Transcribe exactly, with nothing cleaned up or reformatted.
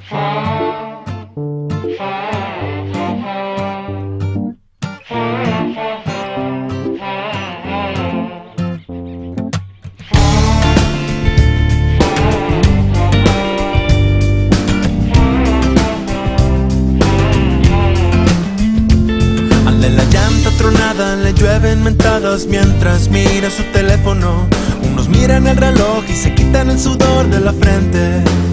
Le llueven mentadas mientras mira su teléfono. Unos miran el reloj y se quitan el sudor de la frente.